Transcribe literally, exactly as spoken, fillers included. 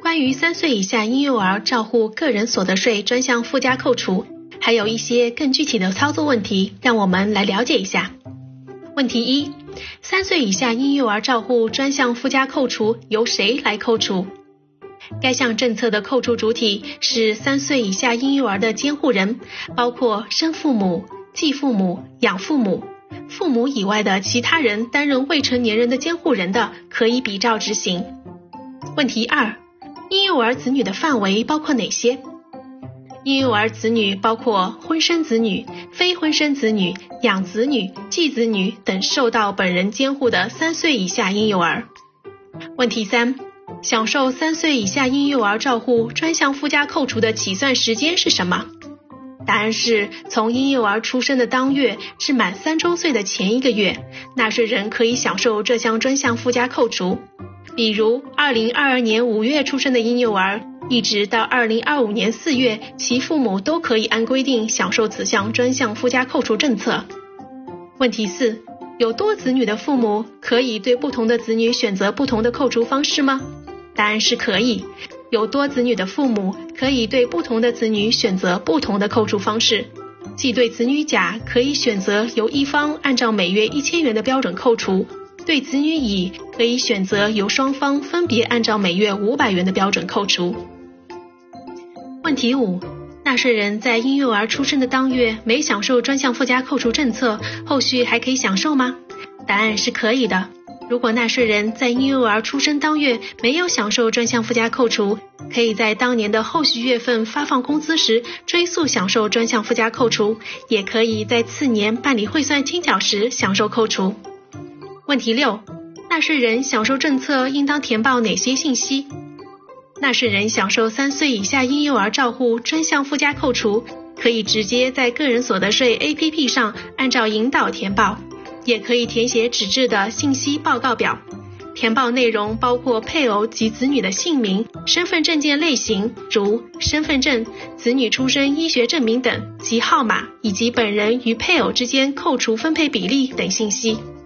关于三岁以下婴幼儿照护个人所得税专项附加扣除，还有一些更具体的操作问题，让我们来了解一下。问题一，三岁以下婴幼儿照护专项附加扣除由谁来扣除？该项政策的扣除主体是三岁以下婴幼儿的监护人，包括生父母、继父母、养父母，父母以外的其他人担任未成年人的监护人的，可以比照执行。问题二，婴幼儿子女的范围包括哪些？婴幼儿子女包括婚生子女、非婚生子女、养子女、继子女等受到本人监护的三岁以下婴幼儿。问题三，享受三岁以下婴幼儿照护专项附加扣除的起算时间是什么？答案是从婴幼儿出生的当月至满三周岁的前一个月，纳税人可以享受这项专项附加扣除。比如二零二二年五月出生的婴幼儿，一直到二零二五年四月，其父母都可以按规定享受此项专项附加扣除政策。问题四，有多子女的父母可以对不同的子女选择不同的扣除方式吗？答案是可以。有多子女的父母可以对不同的子女选择不同的扣除方式，即对子女甲可以选择由一方按照每月一千元的标准扣除，对子女乙可以选择由双方分别按照每月五百元的标准扣除。问题五，纳税人在婴幼儿出生的当月没享受专项附加扣除政策，后续还可以享受吗？答案是可以的。如果纳税人在婴幼儿出生当月没有享受专项附加扣除，可以在当年的后续月份发放工资时追溯享受专项附加扣除，也可以在次年办理汇算清缴时享受扣除。问题六，纳税人享受政策应当填报哪些信息？纳税人享受三岁以下婴幼儿照护专项附加扣除，可以直接在个人所得税 A P P 上按照引导填报，也可以填写纸质的信息报告表。填报内容包括配偶及子女的姓名、身份证件类型，如身份证、子女出生医学证明等及号码，以及本人与配偶之间扣除分配比例等信息。